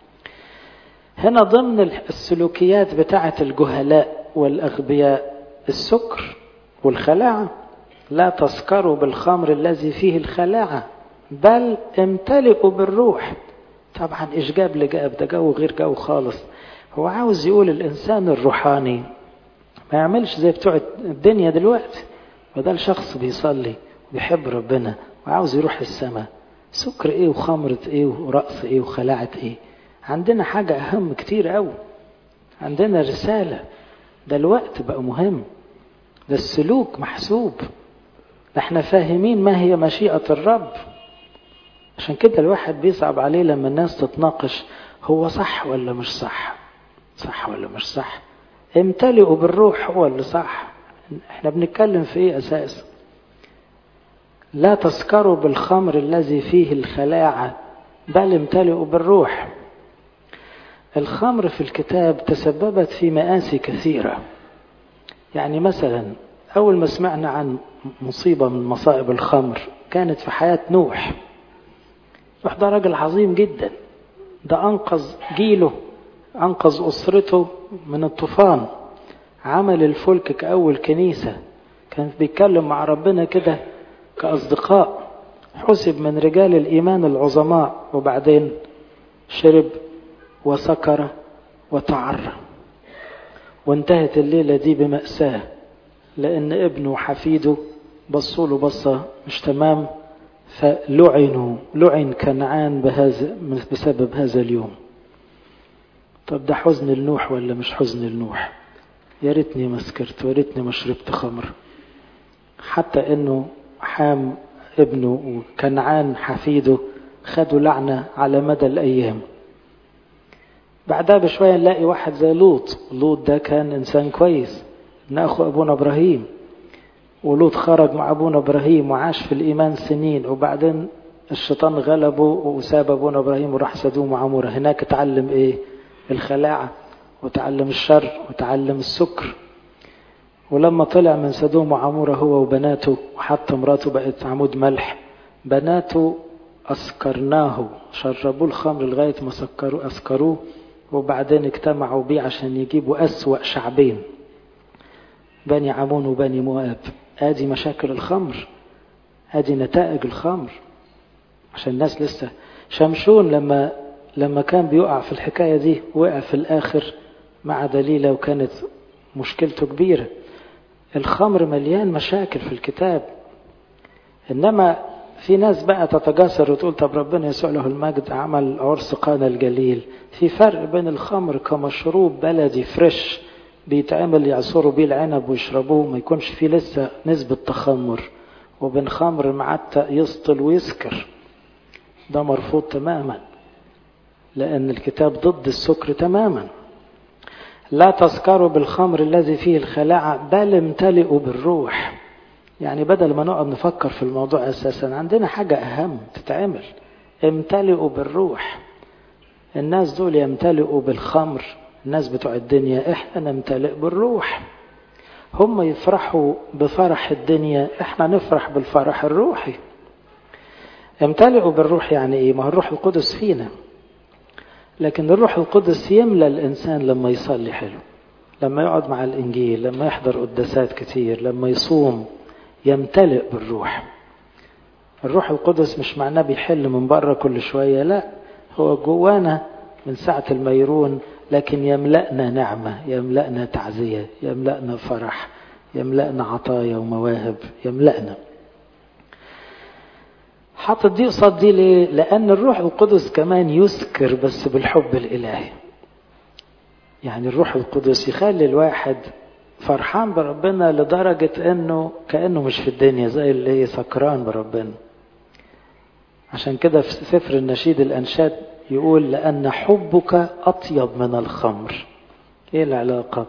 هنا ضمن السلوكيات بتاعة الجهلاء والأغبياء السكر والخلاعة. لا تسكروا بالخمر الذي فيه الخلاعة بل امتلئوا بالروح. طبعا إيش جاب لجاب؟ ده جو غير جو خالص. هو عاوز يقول الإنسان الروحاني ما يعملش زي بتوع الدنيا دلوقتي. وده الشخص بيصلي وبيحب ربنا وعاوز يروح السماء، سكر ايه وخمرة ايه ورقص ايه وخلاعة ايه؟ عندنا حاجة اهم كتير قوي، عندنا رسالة. ده الوقت بقى مهم، ده السلوك محسوب، احنا فاهمين ما هي مشيئة الرب. عشان كده الواحد بيصعب عليه لما الناس تتناقش هو صح ولا مش صح، صح ولا مش صح. امتلئوا بالروح هو اللي صح. احنا بنتكلم في ايه اساس؟ لا تسكروا بالخمر الذي فيه الخلاعة بل امتلئوا بالروح. الخمر في الكتاب تسببت في مآسي كثيرة. يعني مثلا أول ما سمعنا عن مصيبة من مصائب الخمر كانت في حياة نوح. نوح ده راجل عظيم جدا، ده أنقذ جيله، أنقذ أسرته من الطوفان، عمل الفلك كأول كنيسة، كان بيتكلم مع ربنا كده كأصدقاء، حسب من رجال الإيمان العظماء. وبعدين شرب وسكر وتعرى، وانتهت الليلة دي بمأساة، لأن ابنه وحفيده بصوا له بصة مش تمام، لعن كنعان بسبب هذا اليوم. طب ده حزن لنوح ولا مش حزن لنوح؟ يا ريتني ما سكرت ويا ريتني ما شربت خمر. حتى انه حام ابنه وكنعان حفيده خدوا لعنة على مدى الأيام. بعدها بشوية نلاقي واحد زي لوط. لوط ده كان إنسان كويس، ابن أخو أبونا إبراهيم، ولوط خرج مع أبونا إبراهيم وعاش في الإيمان سنين، وبعدين الشيطان غلبه وساب أبونا إبراهيم وراح سدوم وعمورة. هناك اتعلم إيه؟ الخلاعة، وتعلم الشر، وتعلم السكر. ولما طلع من سدوم وعمورة هو وبناته، وحتى مراته بقت عمود ملح، بناته أسكرناه، شربوا الخمر لغاية ما أسكروه، وبعدين اجتمعوا بيه عشان يجيبوا أسوأ شعبين، بني عمون وبني مواب. ادي مشاكل الخمر، ادي نتائج الخمر. عشان الناس لسه شمشون لما كان بيقع في الحكاية دي وقع في الآخر مع دليلة، وكانت مشكلته كبيرة. الخمر مليان مشاكل في الكتاب. إنما في ناس بقى تتجاسر وتقول طب ربنا يسوع له المجد عمل عرس قانا الجليل. في فرق بين الخمر كمشروب بلدي فريش بيتعمل يعصروا بيه العنب ويشربوه ما يكونش فيه لسه نسبة تخمر، وبين خمر معتق يسطل ويسكر. ده مرفوض تماما، لأن الكتاب ضد السكر تماما. لا تسكروا بالخمر الذي فيه الخلاعة بل امتلئوا بالروح. يعني بدل ما نقعد نفكر في الموضوع أساسا، عندنا حاجة أهم تتعمل، امتلئوا بالروح. الناس دول يمتلئوا بالخمر، الناس بتوع الدنيا، احنا نمتلئ بالروح. هم يفرحوا بفرح الدنيا، احنا نفرح بالفرح الروحي. امتلئوا بالروح يعني ايه؟ ما هو الروح القدس فينا، لكن الروح القدس يملى الإنسان لما يصلي حلو، لما يقعد مع الإنجيل، لما يحضر قداسات كتير، لما يصوم، يمتلئ بالروح. الروح القدس مش معناه بيحل من بره كل شوية، لا، هو جوانا من ساعة الميرون، لكن يملأنا نعمة، يملأنا تعزية، يملأنا فرح، يملأنا عطايا ومواهب، يملأنا. حاطط دي قصاد دي ليه؟ لأن الروح القدس كمان يسكر بس بالحب الإلهي. يعني الروح القدس يخلي الواحد فرحان بربنا لدرجة أنه كأنه مش في الدنيا، زي اللي سكران بربنا. عشان كده في سفر النشيد الأنشاد يقول لأن حبك أطيب من الخمر. إيه العلاقة؟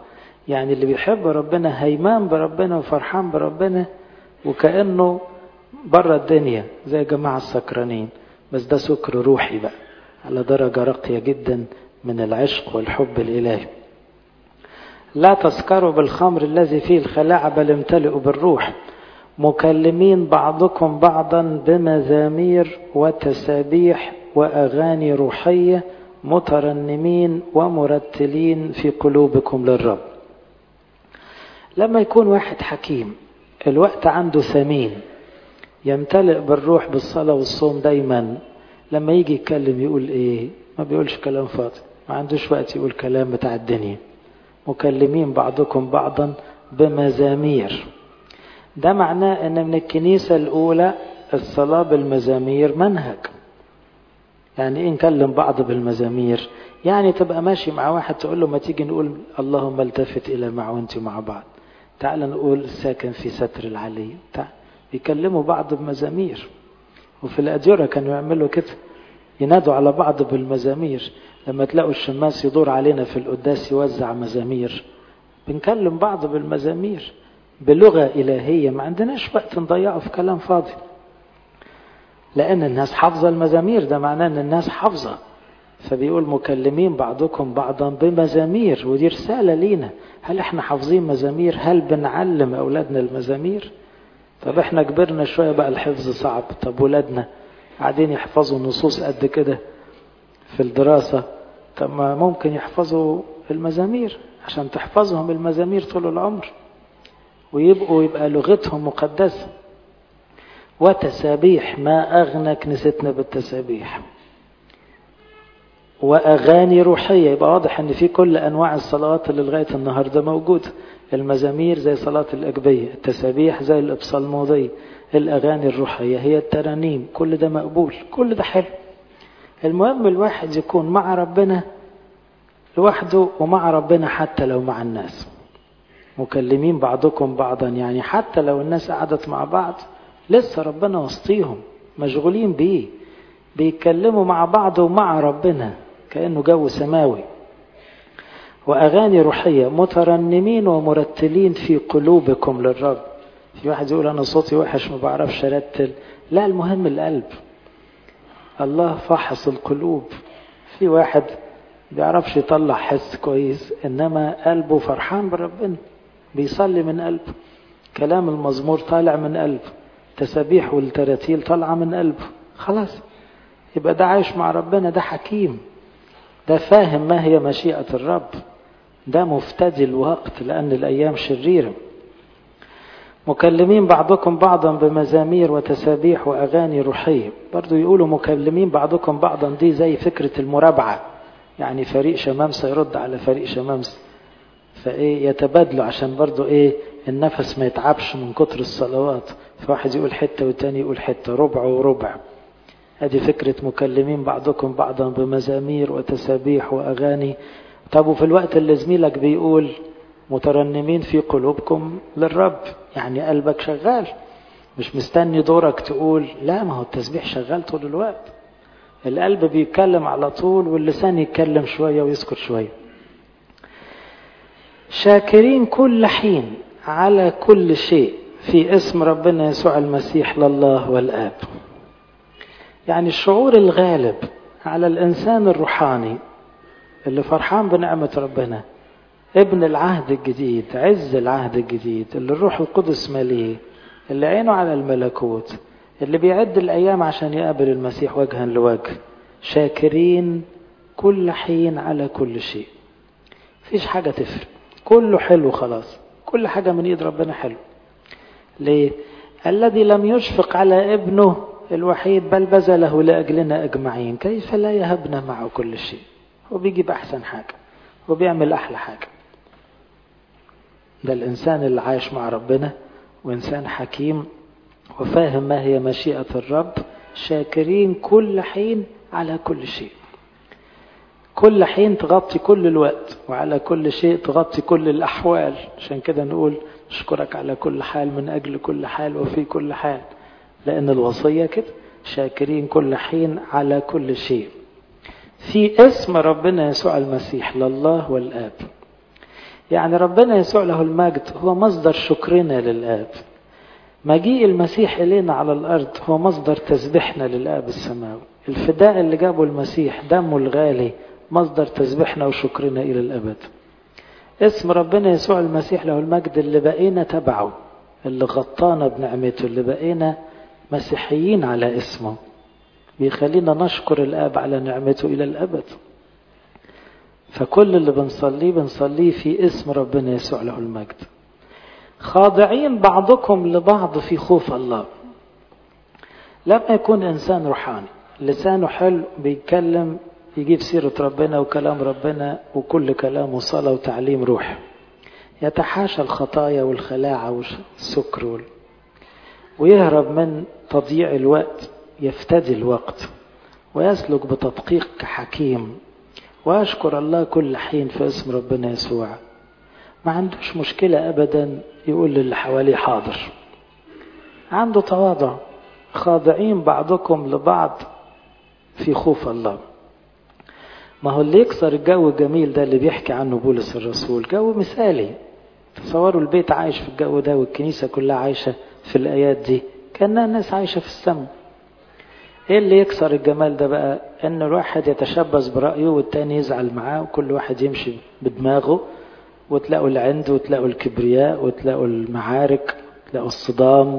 يعني اللي بيحب ربنا هيمان بربنا وفرحان بربنا وكأنه بره الدنيا زي جماعة السكرانين، بس ده سكر روحي بقى على درجة راقية جدا من العشق والحب الإلهي. لا تسكروا بالخمر الذي فيه الخلاعة بل امتلئوا بالروح، مكلمين بعضكم بعضا بمزامير وتسابيح وأغاني روحية، مترنمين ومرتلين في قلوبكم للرب. لما يكون واحد حكيم الوقت عنده ثمين، يمتلئ بالروح بالصلاة والصوم دايما، لما يجي يتكلم يقول ايه؟ ما بيقولش كلام فاضي، ما عندوش وقت يقول كلام بتاع الدنيا. مكلمين بعضكم بعضا بمزامير، ده معناه ان من الكنيسة الاولى الصلاة بالمزامير منهج. يعني ايه نكلم بعض بالمزامير؟ يعني تبقى ماشي مع واحد تقول له ما تيجي نقول اللهم التفت الى معونتي مع بعض، تعال نقول الساكن في ستر العلي، بيكلموا بعض بمزامير. وفي الأديرة كانوا يعملوا كده، ينادوا على بعض بالمزامير. لما تلاقوا الشماس يدور علينا في القداس يوزع مزامير، بنكلم بعض بالمزامير بلغة إلهية، ما عندناش وقت نضيعه في كلام فاضي، لأن الناس حافظة المزامير، ده معناه أن الناس حافظة. فبيقول مكلمين بعضكم بعضا بمزامير، ودي رسالة لينا. هل احنا حافظين مزامير؟ هل بنعلم أولادنا المزامير؟ طب احنا كبرنا شوية بقى الحفظ صعب، طب ولادنا قاعدين يحفظوا نصوص قد كده في الدراسة، طب ما ممكن يحفظوا المزامير عشان تحفظهم المزامير طول العمر ويبقى لغتهم مقدسة. وتسابيح، ما أغنى كنيستنا بالتسابيح. وأغاني روحية، يبقى واضح ان في كل أنواع الصلوات اللي لغاية النهاردة موجودة. المزامير زي صلاة الأجبية، التسابيح زي الإبصالمودية، الأغاني الروحية هي الترانيم، كل ده مقبول، كل ده حلو. المهم الواحد يكون مع ربنا لوحده ومع ربنا حتى لو مع الناس. مكلمين بعضكم بعضا، يعني حتى لو الناس قعدت مع بعض لسه ربنا وسطيهم مشغولين بيه، بيتكلموا مع بعض ومع ربنا كأنه جو سماوي. وأغاني روحية، مترنمين ومرتلين في قلوبكم للرب. في واحد يقول أنا صوتي وحش ما بعرفش أرتل، لا، المهم القلب. الله فحص القلوب. في واحد بيعرفش يطلع حس كويس، إنما قلبه فرحان بربنا، بيصلي من قلبه، كلام المزمور طالع من قلبه، تسابيح والتراتيل طالعة من قلبه، خلاص يبقى ده عايش مع ربنا، ده حكيم، ده فاهم ما هي مشيئة الرب، ده مفتدي الوقت لأن الأيام شريرة. مكلمين بعضكم بعضا بمزامير وتسابيح وأغاني روحية. برضو يقولوا مكلمين بعضكم بعضا، دي زي فكرة المرابعة، يعني فريق شمامسة يرد على فريق شمامسة، فإيه يتبادلوا عشان برضو إيه النفس ما يتعبش من كتر الصلوات، فواحد يقول حتة والتاني يقول حتة، ربع وربع. هذه فكرة مكلمين بعضكم بعضا بمزامير وتسابيح وأغاني. طب وفي الوقت اللي زميلك بيقول مترنمين في قلوبكم للرب، يعني قلبك شغال، مش مستني دورك تقول، لا، ما هو التسبيح شغال طول الوقت، القلب بيتكلم على طول واللسان يتكلم شوية ويسكت شوية. شاكرين كل حين على كل شيء في اسم ربنا يسوع المسيح لله والآب. يعني الشعور الغالب على الإنسان الروحاني اللي فرحان بنعمة ربنا، ابن العهد الجديد، عز العهد الجديد، اللي الروح القدس مليه، اللي عينه على الملكوت، اللي بيعد الأيام عشان يقابل المسيح وجها لوجه. شاكرين كل حين على كل شيء، فيش حاجة تفرق، كله حلو خلاص، كل حاجة من ايد ربنا حلو. ليه؟ الذي لم يشفق على ابنه الوحيد بل بذله لأجلنا أجمعين، كيف لا يهبنا معه كل شيء؟ هو بيجيب أحسن حاجة وبيعمل أحلى حاجة. ده الإنسان اللي عايش مع ربنا وإنسان حكيم وفاهم ما هي مشيئة الرب. شاكرين كل حين على كل شيء، كل حين تغطي كل الوقت، وعلى كل شيء تغطي كل الأحوال. عشان كده نقول نشكرك على كل حال، من أجل كل حال، وفي كل حال، لأن الوصية كده، شاكرين كل حين على كل شيء في اسم ربنا يسوع المسيح لله والآب. يعني ربنا يسوع له المجد هو مصدر شكرنا للآب. مجيء المسيح إلينا على الأرض هو مصدر تسبيحنا للآب السماوي. الفداء اللي جابه المسيح دمه الغالي مصدر تسبيحنا وشكرنا إلى الأبد. اسم ربنا يسوع المسيح له المجد اللي بقينا تبعه، اللي غطانا بنعمته، اللي بقينا مسيحيين على اسمه، بيخلينا نشكر الآب على نعمته إلى الأبد. فكل اللي بنصليه في اسم ربنا يسوع له المجد. خاضعين بعضكم لبعض في خوف الله. لما يكون إنسان روحاني لسانه حلو بيتكلم يجيب سيرة ربنا وكلام ربنا وكل كلامه صلاة وتعليم روح، يتحاشى الخطايا والخلاعة والسكر ويهرب من تضييع الوقت، يفتدي الوقت ويسلك بتدقيق كحكيم، وأشكر الله كل حين في اسم ربنا يسوع. ما عندوش مشكلة أبدا يقول للي حواليه حاضر، عنده تواضع. خاضعين بعضكم لبعض في خوف الله. ما هو اللي يكسر الجو الجميل ده اللي بيحكي عنه بولس الرسول، جو مثالي. تصوروا البيت عايش في الجو ده والكنيسة كلها عايشة في الآيات دي، كأنها الناس عايشة في السماء. ايه اللي يكسر الجمال ده بقى؟ ان الواحد يتشبث برأيه والتاني يزعل معاه، وكل واحد يمشي بدماغه، وتلاقوا العند وتلاقوا الكبرياء وتلاقوا المعارك وتلاقوا الصدام.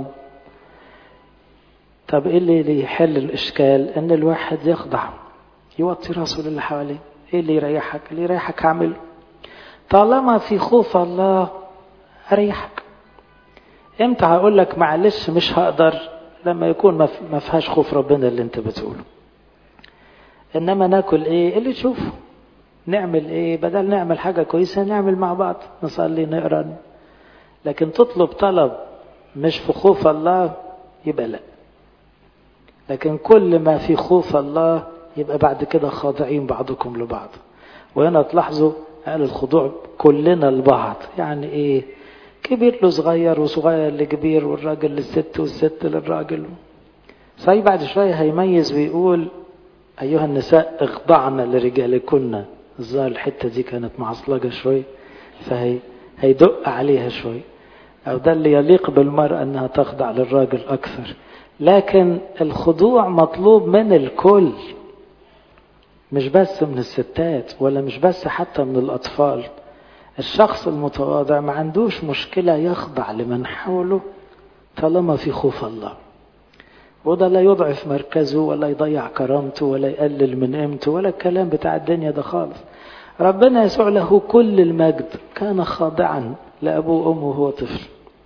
طب ايه اللي يحل الاشكال؟ ان الواحد يخضع، يوطي راسه للي حواليه. ايه اللي يريحك؟ اللي يريحك اعمله. طالما في خوف الله اريحك. امتى هقول لك معلش مش هقدر؟ لما يكون ما فيهاش خوف ربنا اللي انت بتقوله. انما ناكل ايه اللي تشوفه، نعمل ايه، بدل نعمل حاجة كويسة نعمل مع بعض، نصلي نقرأ. لكن تطلب طلب مش في خوف الله يبقى لا. لكن كل ما في خوف الله يبقى بعد كده خاضعين بعضكم لبعض. وهنا تلاحظوا قال الخضوع كلنا لبعض. يعني ايه؟ كبير له صغير وصغير لكبير والراجل للست والست للراجل. صحيح بعد شوية هيميز ويقول أيها النساء اخضعن لرجالكن. الظاهر الحتة دي كانت معصلجة شوي هيدق عليها شوي، أو ده اللي يليق بالمرأة أنها تخضع للراجل أكثر. لكن الخضوع مطلوب من الكل، مش بس من الستات ولا مش بس حتى من الأطفال. الشخص المتواضع ما عندوش مشكلة يخضع لمن حوله طالما في خوف الله. وده لا يضعف مركزه ولا يضيع كرامته ولا يقلل من قيمته ولا الكلام بتاع الدنيا ده خالص. ربنا يسوع له كل المجد كان خاضعا لأبوه وأمه وهو طفل،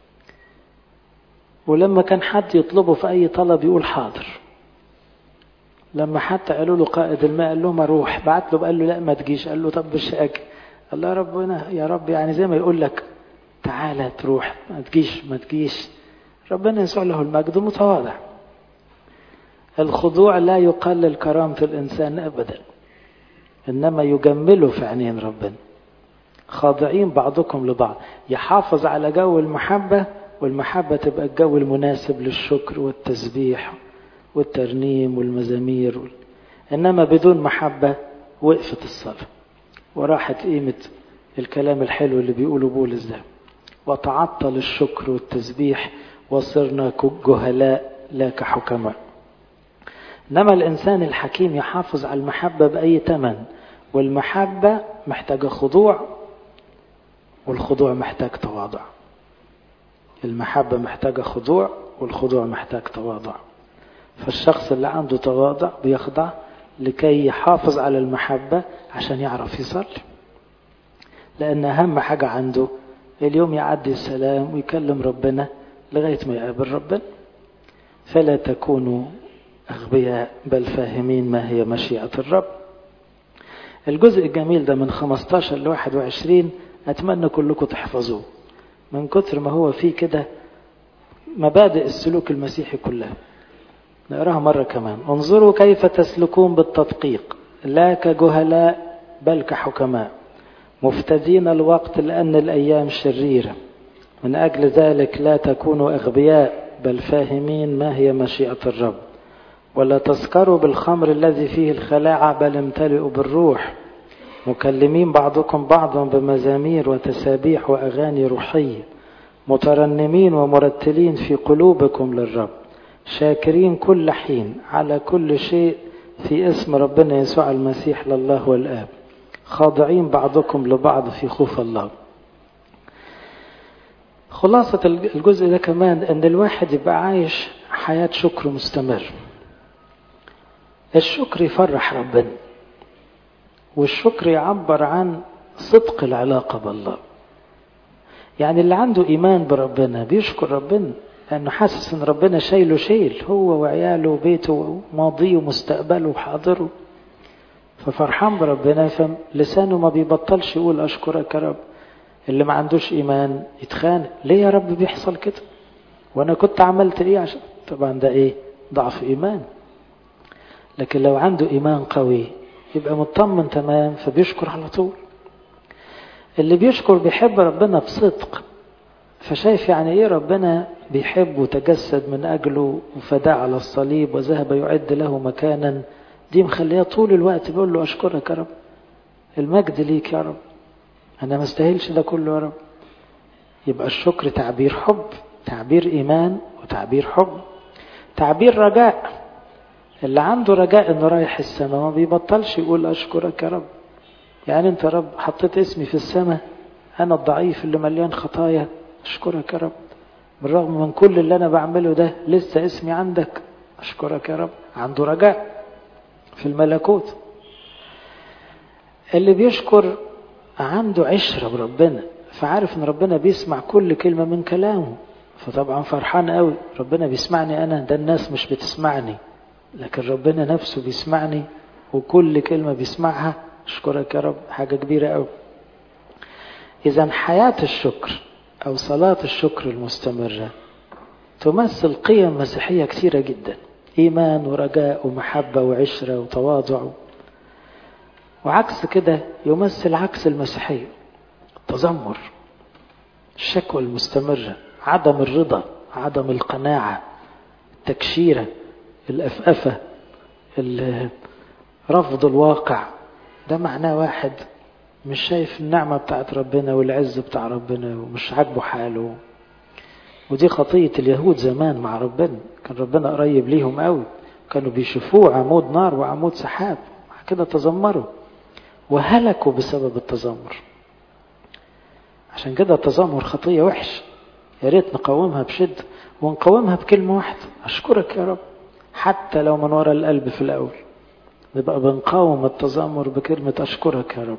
ولما كان حد يطلبه في أي طلب يقول حاضر. لما حتى قالوا له قائد الماء قال له ما روح، بعت له قال له لا ما تجيش، قال له طب مش أجي. الله ربنا يا رب يعني زي ما يقول لك تعالى تروح ما تجيش. ربنا يسوع له المجد متواضع. الخضوع لا يقلل كرامة الإنسان أبدا، إنما يجمله في عينين ربنا. خاضعين بعضكم لبعض، يحافظ على جو المحبة، والمحبة تبقى الجو المناسب للشكر والتسبيح والترنيم والمزامير. إنما بدون محبة وقفت الصلاة وراحت قيمة الكلام الحلو اللي بيقوله بولس ده، وتعطل الشكر والتسبيح وصرنا جهلاء لا كحكماء. إنما الإنسان الحكيم يحافظ على المحبة بأي ثمن، والمحبة محتاجة خضوع، والخضوع محتاج تواضع. المحبة محتاجة خضوع، والخضوع محتاج تواضع. فالشخص اللي عنده تواضع بيخضع لكي يحافظ على المحبة عشان يعرف يصلي، لأن أهم حاجة عنده اليوم يعدي السلام ويكلم ربنا لغاية ما يقابل ربنا. فلا تكونوا أغبياء بل فاهمين ما هي مشيئة الرب. الجزء الجميل ده من 15 ل 21 أتمنى كلكم تحفظوه، من كتر ما هو فيه كده مبادئ السلوك المسيحي كلها. نقراها مرة كمان. انظروا كيف تسلكون بالتدقيق لا كجهلاء بل كحكماء، مفتدين الوقت لأن الأيام شريرة. من أجل ذلك لا تكونوا أغبياء بل فاهمين ما هي مشيئة الرب. ولا تسكروا بالخمر الذي فيه الخلاعة بل امتلئوا بالروح، مكلمين بعضكم بعضا بمزامير وتسابيح وأغاني روحية مترنمين ومرتلين في قلوبكم للرب شاكرين كل حين على كل شيء في اسم ربنا يسوع المسيح لله والآب خاضعين بعضكم لبعض في خوف الله. خلاصة الجزء ده كمان ان الواحد يبقى عايش حياة شكر مستمر. الشكر يفرح ربنا، والشكر يعبر عن صدق العلاقة بالله. يعني اللي عنده إيمان بربنا بيشكر ربنا لأنه حاسس إن ربنا شايله شيل، هو وعياله وبيته وماضيه ومستقبله وحاضره، ففرحان بربنا، فلسانه ما بيبطلش يقول أشكرك يا رب. اللي ما عندوش إيمان يتخانق، ليه يا رب بيحصل كده وأنا كنت عملت إيه؟ عشان طبعا ده إيه؟ ضعف إيمان. لكن لو عنده إيمان قوي يبقى مطمن تمام، فبيشكر على طول. اللي بيشكر بيحب ربنا بصدق، فشايف يعني ايه ربنا بيحب وتجسد من اجله وفداه على الصليب وذهب يعد له مكانا. دي مخليه طول الوقت بيقول له اشكرك يا رب، المجد ليك يا رب، انا ما استاهلش ده كله يا رب. يبقى الشكر تعبير حب، تعبير ايمان، وتعبير حب، تعبير رجاء. اللي عنده رجاء انه رايح السماء ما بيبطلش يقول اشكرك يا رب. يعني انت يا رب حطيت اسمي في السماء، انا الضعيف اللي مليان خطايا، اشكرك يا رب. بالرغم من كل اللي انا بعمله ده لسه اسمي عندك، اشكرك يا رب. عنده رجاء في الملكوت. اللي بيشكر عنده عشرة بربنا، فعارف ان ربنا بيسمع كل كلمة من كلامه، فطبعا فرحان قوي. ربنا بيسمعني انا، ده الناس مش بتسمعني، لكن ربنا نفسه بيسمعني وكل كلمة بيسمعها. اشكرك يا رب، حاجة كبيرة قوي. اذا حياة الشكر او صلاة الشكر المستمرة تمثل قيم مسيحية كثيرة جدا، ايمان ورجاء ومحبة وعشرة وتواضع. وعكس كده يمثل عكس المسيحية، التذمر، الشكوى المستمرة، عدم الرضا، عدم القناعة، التكشيرة، الأفأفة، رفض الواقع. ده معناه واحد مش شايف النعمة بتاعت ربنا والعز بتاع ربنا ومش عاجبه حاله. ودي خطية اليهود زمان مع ربنا، كان ربنا قريب ليهم قوي، كانوا بيشوفوه عمود نار وعمود سحاب، كده تذمروا وهلكوا بسبب التذمر. عشان كده التذمر خطية وحش، يا ريت نقاومها بشدة، ونقاومها بكلمة واحدة، أشكرك يا رب، حتى لو من وراء القلب في الأول. نبقى بنقاوم التذمر بكلمة أشكرك يا رب.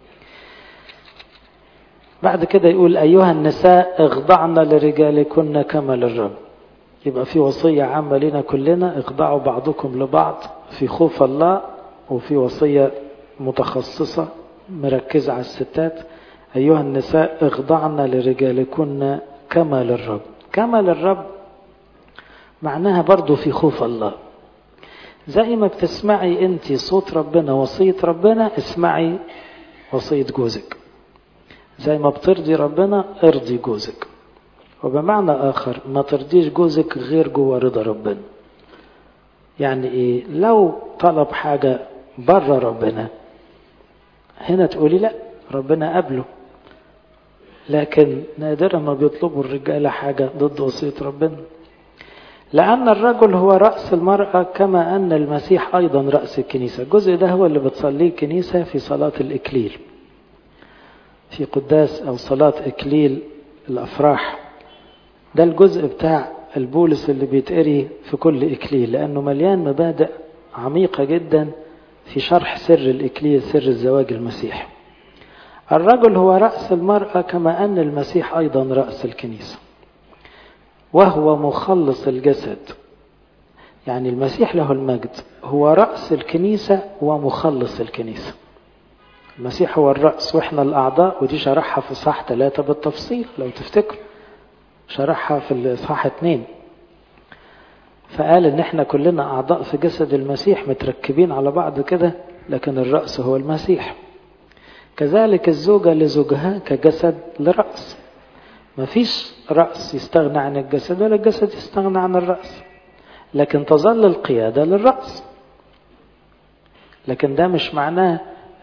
بعد كده يقول أيها النساء اخضعن لرجالكن كما للرب. يبقى في وصية عامة لنا كلنا، اخضعوا بعضكم لبعض في خوف الله، وفي وصية متخصصة مركزة على الستات، أيها النساء اخضعن لرجالكن كما للرب. كما للرب معناها برضو في خوف الله. زي ما بتسمعي انت صوت ربنا وصية ربنا، اسمعي وصية جوزك. زي ما بترضي ربنا ارضي جوزك. وبمعنى آخر ما ترضيش جوزك غير جوه رضا ربنا. يعني ايه؟ لو طلب حاجة بره ربنا هنا تقولي لا، ربنا قبله. لكن نادرا ما بيطلبوا الرجال حاجة ضد وصية ربنا، لأن الرجل هو رأس المرأة كما أن المسيح أيضا رأس الكنيسة. الجزء ده هو اللي بتصليه الكنيسة في صلاة الإكليل، في قداس أو صلاة إكليل الأفراح. ده الجزء بتاع البولس اللي بيتقري في كل إكليل، لأنه مليان مبادئ عميقة جدا في شرح سر الإكليل، سر الزواج المسيح. الرجل هو رأس المرأة كما أن المسيح أيضا رأس الكنيسة، وهو مخلص الجسد. يعني المسيح له المجد هو رأس الكنيسة ومخلص الكنيسة. المسيح هو الرأس وإحنا الأعضاء، ودي شرحها في إصحاح 3 بالتفصيل لو تفتكر، شرحها في إصحاح 2. فقال إن إحنا كلنا أعضاء في جسد المسيح متركبين على بعض كده، لكن الرأس هو المسيح. كذلك الزوجة لزوجها كجسد لرأس. مفيش رأس يستغنى عن الجسد ولا الجسد يستغنى عن الرأس، لكن تظل القيادة للرأس. لكن ده مش معناه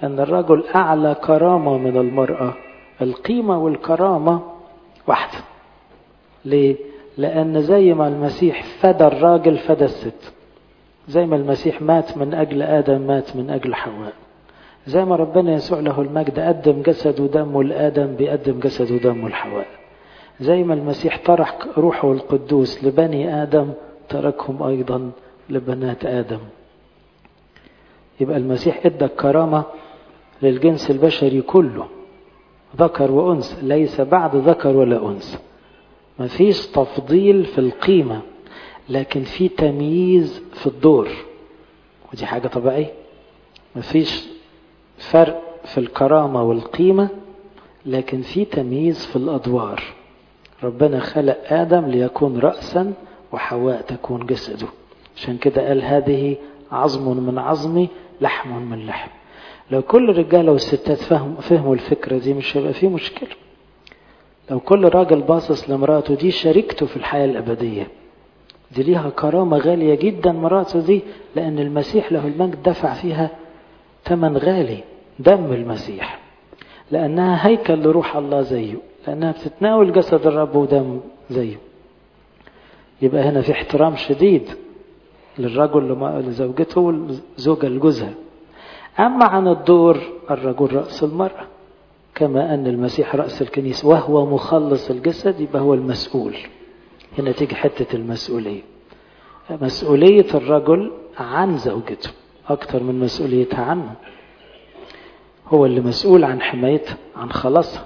أن الرجل أعلى كرامة من المرأة. القيمة والكرامة واحدة. ليه؟ لأن زي ما المسيح فدى الراجل فدى الست، زي ما المسيح مات من أجل آدم مات من أجل حواء، زي ما ربنا يسوع له المجد قدم جسد ودمه لآدم بيقدم جسد ودمه لحواء، زي ما المسيح طرح روحه القدوس لبني آدم تركهم أيضا لبنات آدم. يبقى المسيح ادى الكرامة للجنس البشري كله، ذكر وأنثى، ليس بعد ذكر ولا أنثى. ما فيش تفضيل في القيمة، لكن في تمييز في الدور، ودي حاجة طبيعية. ما فيش فرق في الكرامة والقيمة، لكن في تمييز في الأدوار. ربنا خلق آدم ليكون رأسا وحواء تكون جسده، عشان كده قال هذه عظم من عظمي لحم من لحم. لو كل الرجالة والستات فهموا الفكرة دي مش هيبقى فيه مشكلة. لو كل راجل باصص لمراته دي شريكته في الحياة الأبدية، دي ليها كرامة غالية جدا مراته دي، لأن المسيح له المجد دفع فيها ثمن غالي، دم المسيح، لأنها هيكل لروح الله زيه، لأنها بتتناول جسد الرب ودم زيه. يبقى هنا في احترام شديد للرجل لزوجته والزوجة لجوزها. أما عن الدور، الرجل رأس المرأة، كما أن المسيح رأس الكنيسة وهو مخلص الجسد، يبقى هو المسؤول. هنا تيجي حتة المسؤولية، مسؤولية الرجل عن زوجته أكتر من مسؤوليتها عنه. هو اللي مسؤول عن حمايتها، عن خلاصها.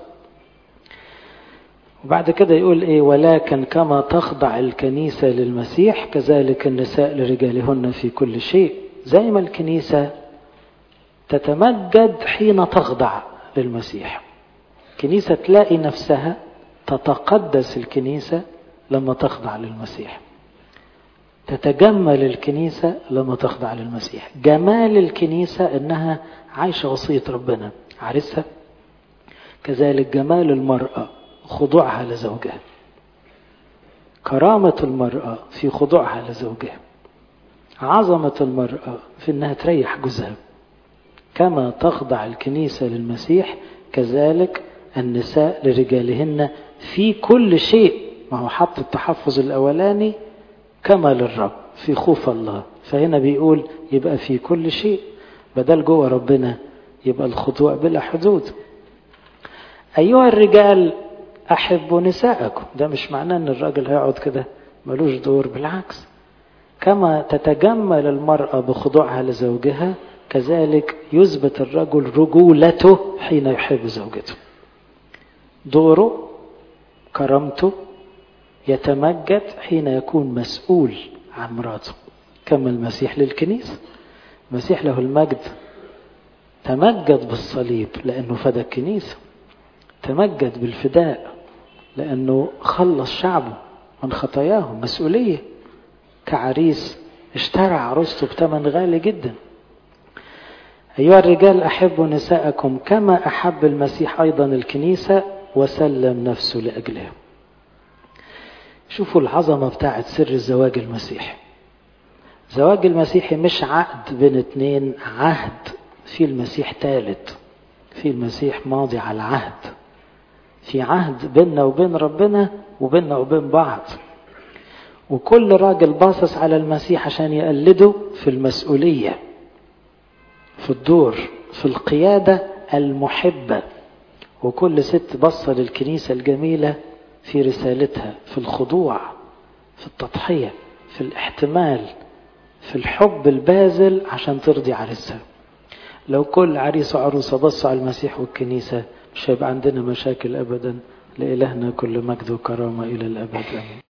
وبعد كده يقول إيه؟ ولكن كما تخضع الكنيسة للمسيح كذلك النساء لرجالهن في كل شيء. زي ما الكنيسة تتمجد حين تخضع للمسيح، الكنيسة تلاقي نفسها تتقدس الكنيسة لما تخضع للمسيح، تتجمل الكنيسة لما تخضع للمسيح. جمال الكنيسة إنها عايشة وصية ربنا عرسها، كذلك جمال المرأة خضوعها لزوجها، كرامة المرأة في خضوعها لزوجها، عظمة المرأة في إنها تريح جوزها. كما تخضع الكنيسة للمسيح كذلك النساء لرجالهن في كل شيء. ما هو حط التحفظ الأولاني كما للرب في خوف الله، فهنا بيقول يبقى في كل شيء، بدل جوه ربنا يبقى الخضوع بلا حدود. أيها الرجال أحبوا نساءكم. ده مش معناه أن الراجل هيقعد كده ملوش دور، بالعكس. كما تتجمل المرأة بخضوعها لزوجها كذلك يثبت الرجل رجولته حين يحب زوجته. دوره كرامته يتمجد حين يكون مسؤول عن مراته، كما المسيح للكنيسة. المسيح له المجد تمجد بالصليب لأنه فدى الكنيسة، تمجد بالفداء لأنه خلص شعبه من خطاياهم. مسؤولية كعريس اشترى عروسته بثمن غالي جدا. أيها الرجال أحبوا نساءكم كما أحب المسيح أيضا الكنيسة وسلم نفسه لأجلها. شوفوا العظمة بتاعت سر الزواج المسيحي. زواج المسيحي مش عقد بين اتنين، عهد. في المسيح ثالث، في المسيح ماضي على العهد، في عهد بيننا وبين ربنا وبيننا وبين بعض. وكل راجل باصص على المسيح عشان يقلده في المسؤولية، في الدور، في القيادة المحبة. وكل ست بصة للكنيسة الجميلة في رسالتها، في الخضوع، في التضحية، في الاحتمال، في الحب الباذل عشان ترضي عريسها. لو كل عريس وعروسة بصوا على المسيح والكنيسة مش هيبقى عندنا مشاكل أبدا. لإلهنا كل مجد وكرامة إلى الأبد. آمين.